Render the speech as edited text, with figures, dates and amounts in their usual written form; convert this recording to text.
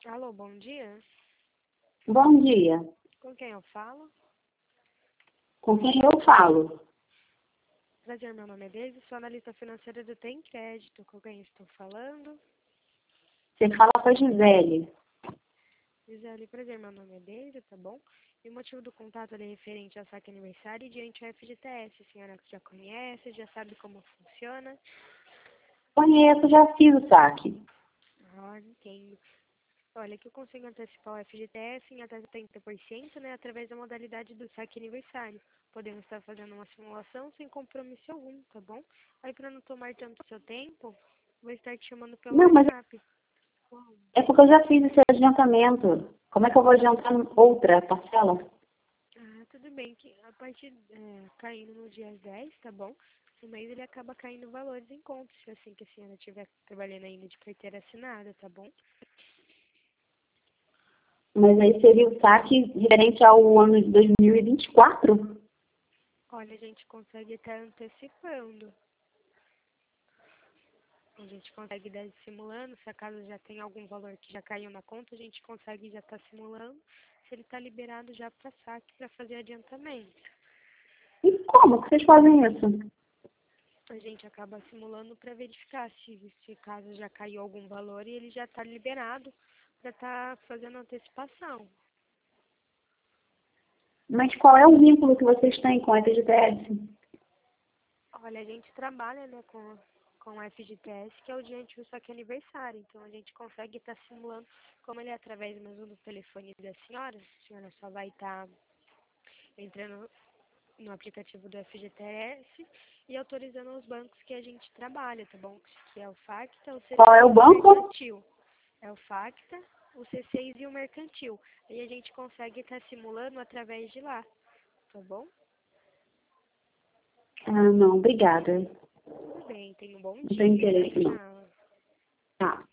Alô, bom dia. Bom dia. Com quem eu falo? Com quem eu falo? Prazer, meu nome é Deise, sou analista financeira do Tem Crédito. Com quem estou falando? Você fala com a Gisele. Gisele, prazer, meu nome é Deise, tá bom? E o motivo do contato é referente ao saque aniversário e diante ao FGTS. A senhora já conhece, já sabe como funciona? Conheço, já fiz o saque. Entendo. Olha, que eu consigo antecipar o FGTS em até 70%, né, através da modalidade do saque aniversário. Podemos estar fazendo uma simulação sem compromisso algum, tá bom? Aí, para não tomar tanto seu tempo, vou estar te chamando pelo Não, mas WhatsApp. é porque eu já fiz esse adiantamento. Como é que eu vou adiantar outra parcela? Tudo bem, que a partir, caindo no dia 10, tá bom? No mês ele acaba caindo valores em contas, assim que a senhora estiver trabalhando ainda de carteira assinada, tá bom? Mas aí seria o saque referente ao ano de 2024? Olha, a gente consegue estar antecipando. A gente consegue estar simulando, se a casa já tem algum valor que já caiu na conta, a gente consegue já estar simulando se ele está liberado já para saque para fazer adiantamento. E como que vocês fazem isso? A gente acaba simulando para verificar se caso já caiu algum valor e ele já está liberado para estar fazendo antecipação. Mas qual é o vínculo que vocês têm com a FGTS? Olha, a gente trabalha, né, com o FGTS, que é o diante do saque aniversário. Então, a gente consegue estar simulando, como ele é através mesmo do telefone da senhora, a senhora só vai estar entrando no aplicativo do FGTS e autorizando os bancos que a gente trabalha, tá bom? Que é o Facta, o Qual é C6 o e o banco? Mercantil. É o Facta, o C6 e o Mercantil. Aí a gente consegue estar simulando através de lá, tá bom? Ah, não, obrigada. Tudo bem, tenha um bom Não tenho dia. interesse, não. Tchau. Tá.